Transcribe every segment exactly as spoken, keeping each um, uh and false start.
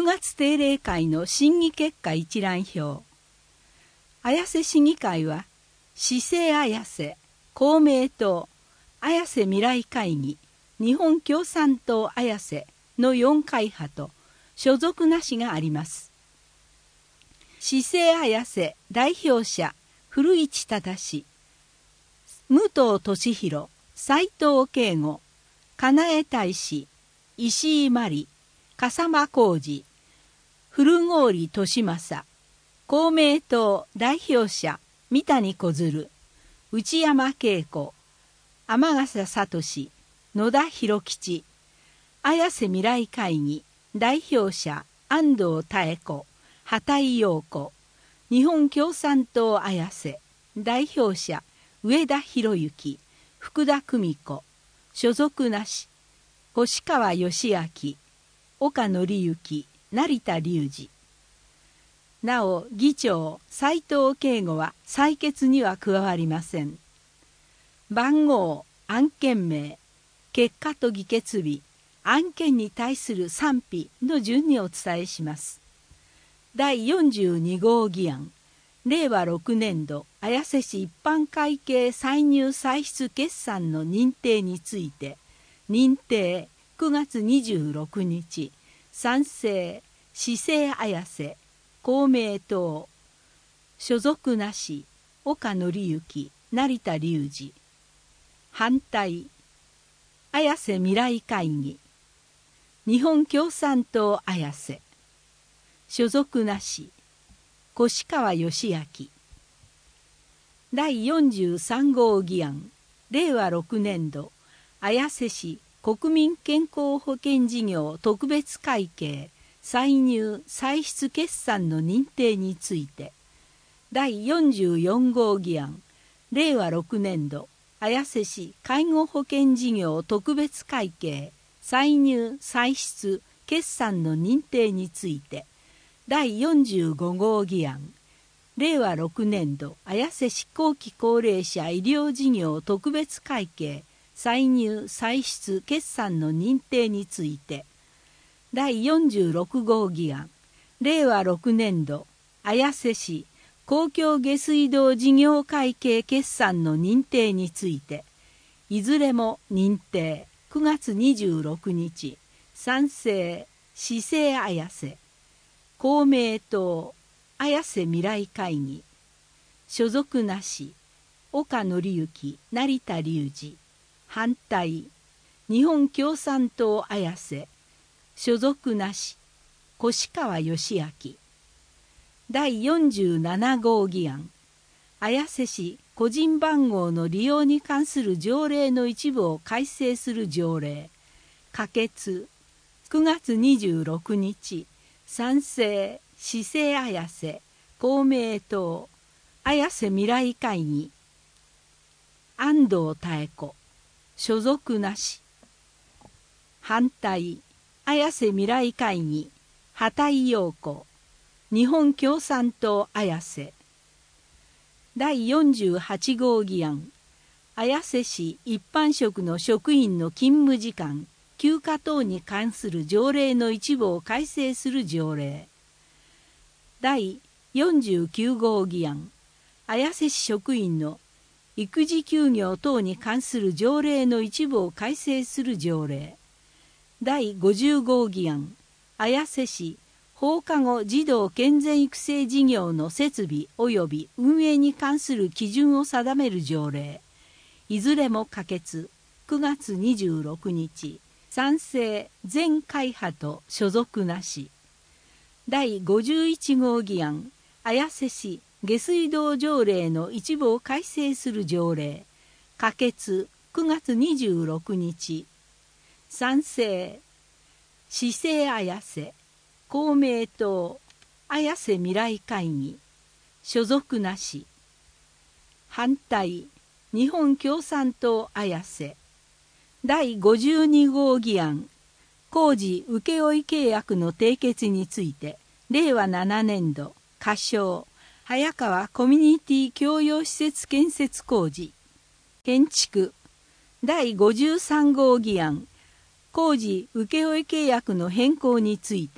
がつ定例会の審議結果一覧表。綾瀬市議会は、市政綾瀬、公明党、綾瀬未来会議、日本共産党綾瀬のよん会派と所属なしがあります。市政綾瀬代表者、古市忠、武藤俊弘、斉藤慶吾、金江大使、石井真理、笠間浩二、古郡利正、公明党代表者、三谷小鶴、内山恵子、天笠聡、野田博吉、綾瀬未来会議代表者、安藤妙子、畑井陽子、日本共産党綾瀬代表者、上田博之、福田久美子、所属なし、越川義明、岡紀之、成田隆二。なお、議長、斉藤慶吾は採決には加わりません。番号、案件名、結果と議決日、案件に対する賛否の順にお伝えします。だいよんじゅうに号議案、れいわろくねん度綾瀬市一般会計歳入歳出決算の認定について、認定くがつにじゅうろくにち、賛成、市政綾瀬、公明党、所属なし、岡紀之、成田隆二。反対、綾瀬未来会議、日本共産党綾瀬、所属なし、越川義明。だいよんじゅうさん号議案、れいわろくねん度綾瀬市国民健康保険事業特別会計歳入歳出決算の認定について、だいよんじゅうよん号議案、れいわろくねん度綾瀬市介護保険事業特別会計歳入歳出決算の認定について、だいよんじゅうご号議案、れいわろくねん度綾瀬市後期高齢者医療事業特別会計歳入歳出決算の認定について、だいよんじゅうろく号議案、れいわろくねん度綾瀬市公共下水道事業会計決算の認定について、いずれも認定くがつにじゅうろくにち、賛成、市政綾瀬、公明党綾瀬未来会議、所属なし、岡紀之、成田隆二。反対、日本共産党綾瀬、所属なし、越川義明。だいよんじゅうなな号議案、綾瀬市個人番号の利用に関する条例の一部を改正する条例、可決、くがつにじゅうろくにち、賛成、市政綾瀬、公明党綾瀬未来会議、安藤妙子、所属なし。反対、綾瀬未来会議、畑井陽子、日本共産党綾瀬。だいよんじゅうはち号議案、綾瀬市一般職の職員の勤務時間、休暇等に関する条例の一部を改正する条例。だいよんじゅうきゅう号議案、綾瀬市職員の育児休業等に関する条例の一部を改正する条例。だいごじゅう号議案、綾瀬市放課後児童健全育成事業の設備及び運営に関する基準を定める条例。いずれも可決、くがつにじゅうろくにち、賛成全会派と所属なし。だいごじゅういち号議案、綾瀬市下水道条例の一部を改正する条例。可決、くがつにじゅうろくにち。賛成、市政綾瀬、公明党綾瀬未来会議、所属なし。反対、日本共産党綾瀬。だいごじゅうに号議案、工事請負契約の締結について、れいわななねん度仮称早川コミュニティ共用施設建設工事、建築。だいごじゅうさん号議案、工事請負契約の変更について、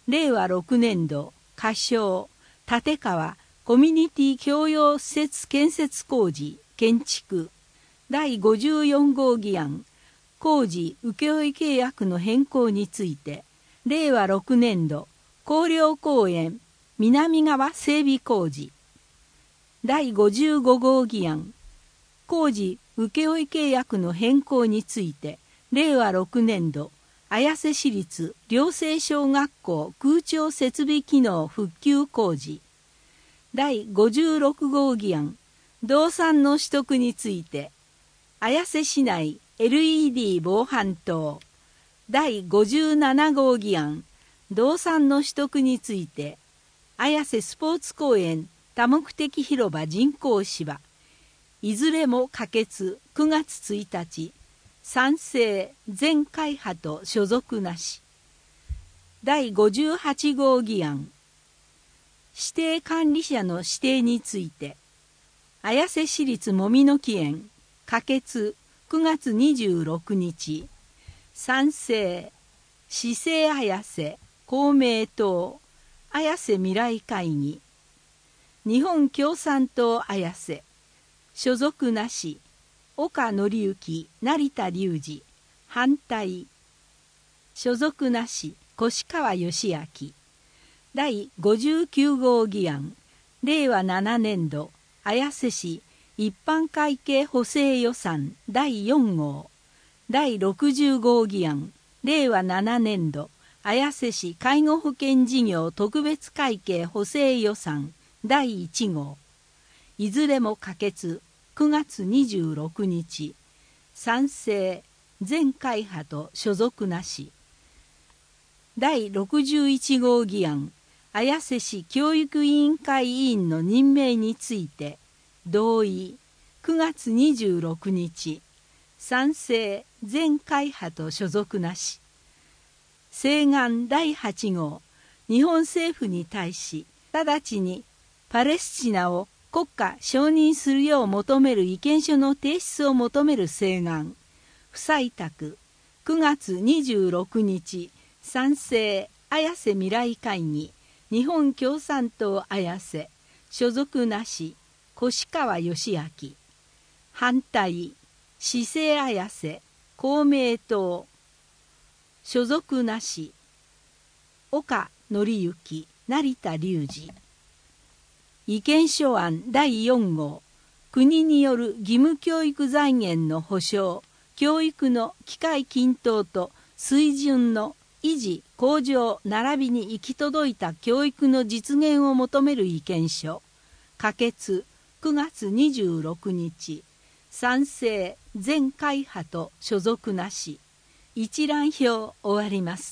れいわろくねんど仮称立川コミュニティ共用施設建設工事建築だいごじゅうよん号議案工事請負契約の変更についてれいわろくねんど広陵公園南側整備工事だいごじゅうご号議案工事請負契約の変更についてれいわろくねんど綾瀬市立寮生小学校空調設備機能復旧工事だいごじゅうろく号議案動産の取得について綾瀬市内 エルイーディー 防犯灯だいごじゅうなな号議案動産の取得について綾瀬スポーツ公園多目的広場人工芝いずれも可決くがつついたち賛成全会派と所属なしだいごじゅうはち号議案指定管理者の指定について綾瀬市立もみの木園可決くがつにじゅうろくにち賛成市政綾瀬公明党綾瀬未来会議日本共産党綾瀬所属なし岡紀之成田隆二反対所属なし越川義明だいごじゅうきゅう号議案れいわななねんど綾瀬市一般会計補正予算だいよん号だいろくじゅう号議案れいわななねんど綾瀬市介護保険事業特別会計補正予算だいいち号いずれも可決くがつにじゅうろくにち賛成全会派と所属なしだいろくじゅういち号議案綾瀬市教育委員会委員の任命について同意くがつにじゅうろくにち賛成全会派と所属なし請願だいはち号日本政府に対し直ちにパレスチナを国家承認するよう求める意見書の提出を求める請願不採択くがつにじゅうろくにち賛成綾瀬未来会議日本共産党綾瀬所属なし越川義明反対市政綾瀬公明党所属なし岡紀之成田隆二意見書案だいよん号国による義務教育財源の保障教育の機会均等と水準の維持向上並びに行き届いた教育の実現を求める意見書可決くがつにじゅうろくにち賛成全会派と所属なし一覧表終わります。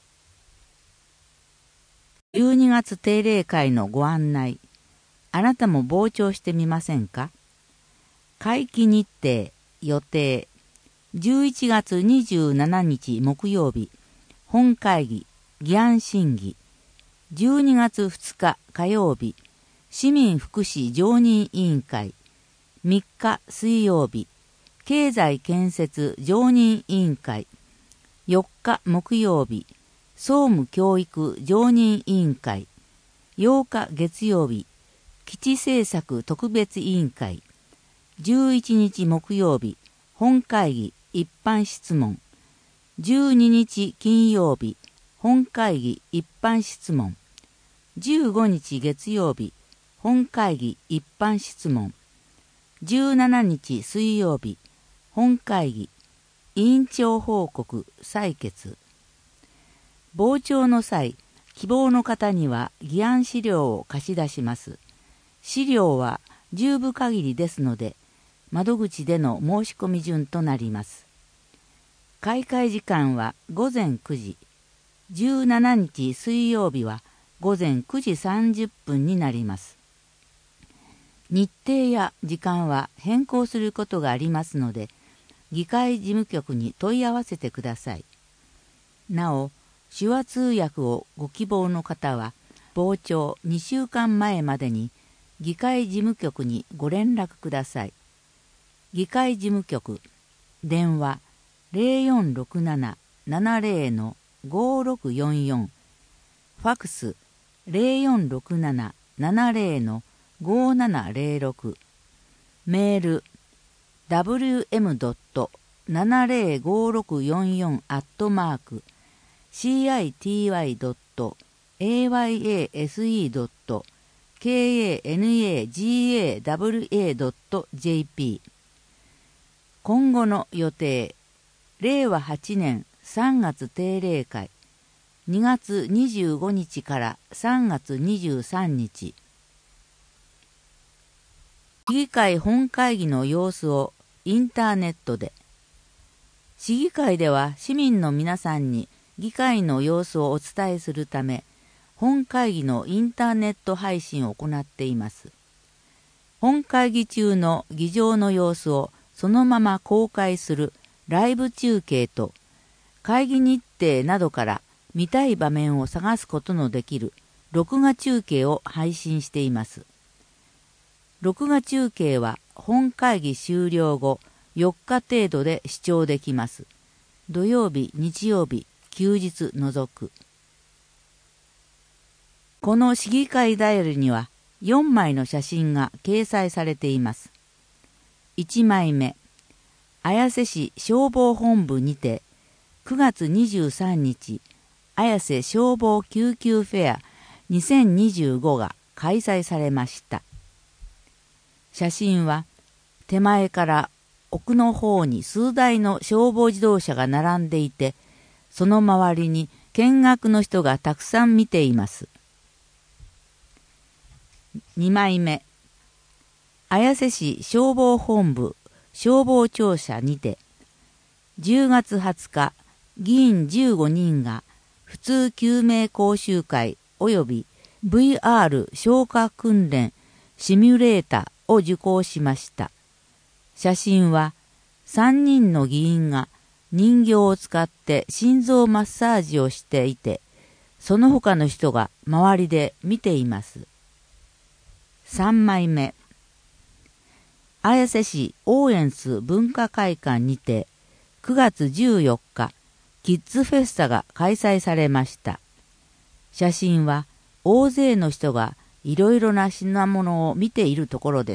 じゅうにがつ定例会のご案内あなたも傍聴してみませんか。会期日程予定じゅういちがつにじゅうしちにち木曜日本会議議案審議じゅうにがつふつか火曜日市民福祉常任委員会みっか水曜日経済建設常任委員会よっか木曜日総務教育常任委員会ようか月曜日基地政策特別委員会じゅういちにち木曜日本会議一般質問じゅうににち金曜日本会議一般質問じゅうごにち月曜日本会議一般質問じゅうしちにち水曜日本会議委員長報告採決傍聴の際希望の方には議案資料を貸し出します。資料は十分限りですので窓口での申し込み順となります。開会時間はごぜんくじじゅうしちにち水曜日はごぜんくじさんじゅっぷんになります。日程や時間は変更することがありますので議会事務局に問い合わせてください。なお手話通訳をご希望の方は傍聴にしゅうかんまえまでに議会事務局にご連絡ください。議会事務局電話 ゼロよんろくなな ななゼロ のごろくよんよんファクス ゼロよんろくなな ななゼロ のごななゼロろく、メール ダブリューエムドットななゼロごろくよんよん アットマーク シーアイティーワイドットエーワイエーエスイードットケーエーエヌエージーエーダブリューエードットジェーピー。 今後の予定。れいわはちねんさんがつ定例会、にがつにじゅうごにちからさんがつにじゅうさんにち。市議会本会議の様子をインターネットで。市議会では市民の皆さんに議会の様子をお伝えするため、本会議のインターネット配信を行っています。本会議中の議場の様子をそのまま公開するライブ中継と、会議日程などから見たい場面を探すことのできる録画中継を配信しています。録画中継は本会議終了後よっか程度で視聴できます。土曜日、日曜日、休日除く。この市議会ダイヤルにはよんまいの写真が掲載されています。いちまいめ、綾瀬市消防本部にてくがつにじゅうさんにち綾瀬消防救急フェアにせんにじゅうごが開催されました。写真は手前から奥の方に数台の消防自動車が並んでいて、その周りに見学の人がたくさん見ています。にまいめ、綾瀬市消防本部消防庁舎にてじゅうがつはつか議員じゅうごにんが普通救命講習会及び ブイアール 消火訓練シミュレータを受講しました。写真はさんにんの議員が人形を使って心臓マッサージをしていて、その他の人が周りで見ています。さんまいめ、綾瀬市オーエンス文化会館にてくがつじゅうよっかキッズフェスタが開催されました。写真は大勢の人がいろいろな品物を見ているところです。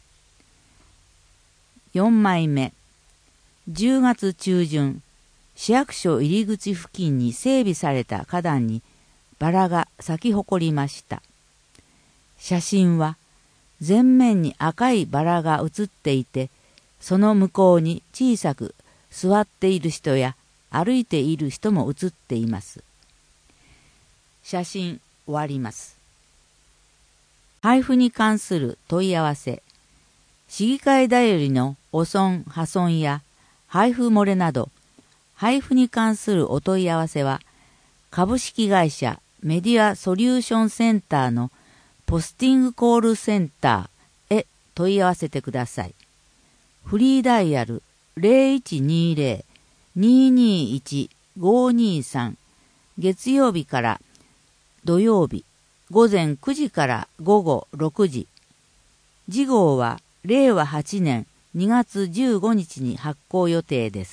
よんまいめ、じゅうがつちゅうじゅん、市役所入り口付近に整備された花壇にバラが咲き誇りました。写真は前面に赤いバラが写っていて、その向こうに小さく座っている人や歩いている人も写っています。写真終わります。配布に関する問い合わせ。市議会だよりの汚損・破損や配布漏れなど、配布に関するお問い合わせは、株式会社メディアソリューションセンターのポスティングコールセンターへ問い合わせてください。フリーダイヤル ゼロいちにゼロ にーにーいち ごーにーさん、月曜日から土曜日、ごぜんくじからごごろくじ。次号はれいわはちねんにがつじゅうごにちに発行予定です。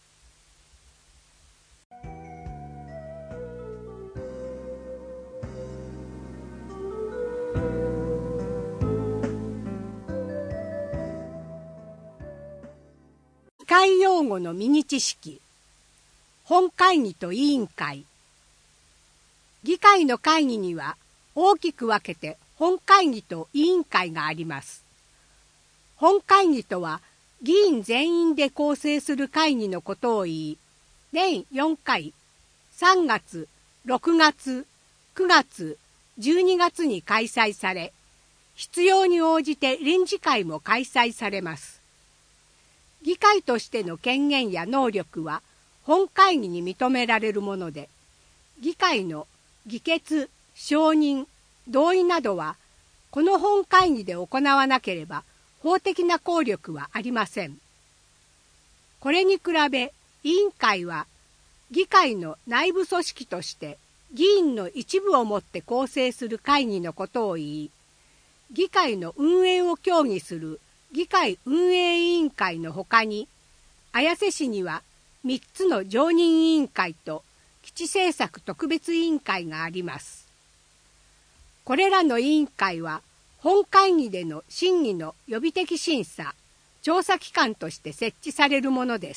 議会用語のミニ知識。本会議と委員会。議会の会議には大きく分けて本会議と委員会があります。本会議とは議員全員で構成する会議のことを言い、年よんかい、さんがつ、ろくがつ、くがつ、じゅうにがつに開催され、必要に応じて臨時会も開催されます。議会としての権限や能力は本会議に認められるもので、議会の議決、承認、同意などはこの本会議で行わなければ法的な効力はありません。これに比べ委員会は議会の内部組織として議員の一部をもって構成する会議のことを言い、議会の運営を協議する議会運営委員会のほかに、綾瀬市にはみっつの常任委員会と基地政策特別委員会があります。これらの委員会は本会議での審議の予備的審査、調査機関として設置されるものです。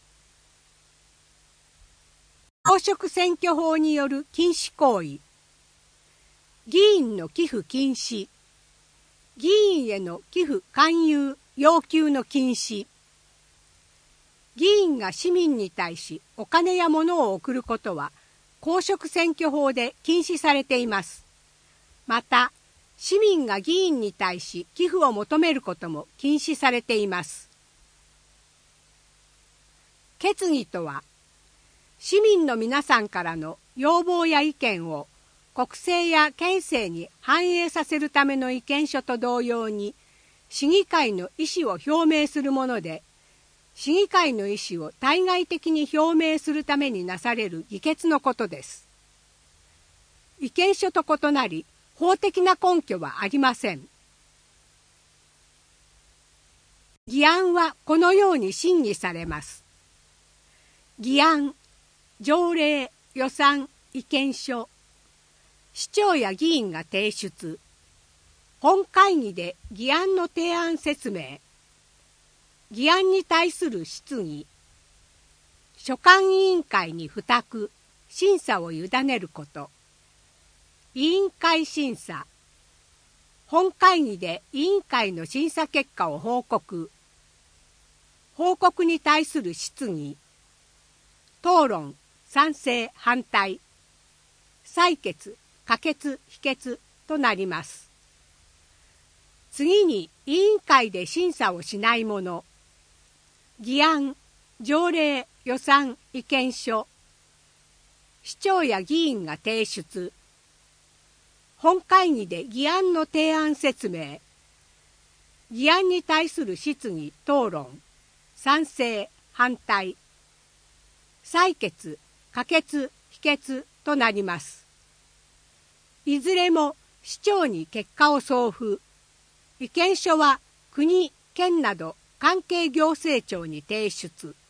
公職選挙法による禁止行為。議員の寄付禁止。議員への寄付勧誘要求の禁止。議員が市民に対しお金や物を送ることは公職選挙法で禁止されています。また、市民が議員に対し寄付を求めることも禁止されています。決議とは、市民の皆さんからの要望や意見を国政や県政に反映させるための意見書と同様に、市議会の意思を表明するもので、市議会の意思を対外的に表明するためになされる議決のことです。意見書と異なり、法的な根拠はありません。議案はこのように審議されます。議案、条例、予算、意見書。市長や議員が提出。本会議で議案の提案説明。議案に対する質疑。所管委員会に付託、審査を委ねること。委員会審査。本会議で委員会の審査結果を報告。報告に対する質疑。討論、賛成、反対。採決、可決、否決となります。次に委員会で審査をしないもの。議案、条例、予算、意見書。市長や議員が提出。本会議で議案の提案説明。議案に対する質疑、討論。賛成、反対。採決、可決、否決となります。いずれも市長に結果を送付。意見書は国、県など関係行政庁に提出。